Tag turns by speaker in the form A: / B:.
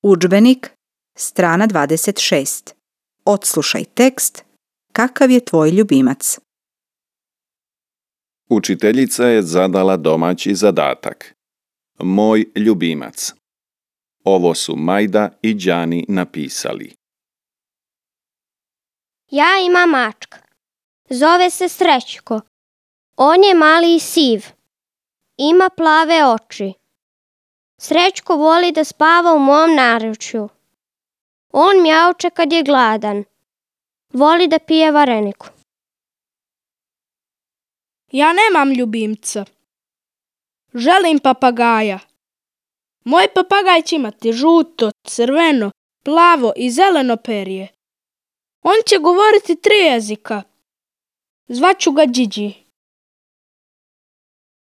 A: Udžbenik, strana 26. Odslušaj tekst. Kakav je tvoj ljubimac?
B: Učiteljica je zadala domaći zadatak. Moj ljubimac. Ovo su Majda i Đani napisali.
C: Ja imam mačka. Zove se Srećko. On je mali i siv. Ima plave oči. Srećko voli da spava u mom naručju. On mjauče kad je gladan. Voli da pije vareniku.
D: Ja nemam ljubimca. Želim papagaja. Moj papagaj će imati žuto, crveno, plavo i zeleno perje. On će govoriti 3 jezika. Zvaću ga Điđi.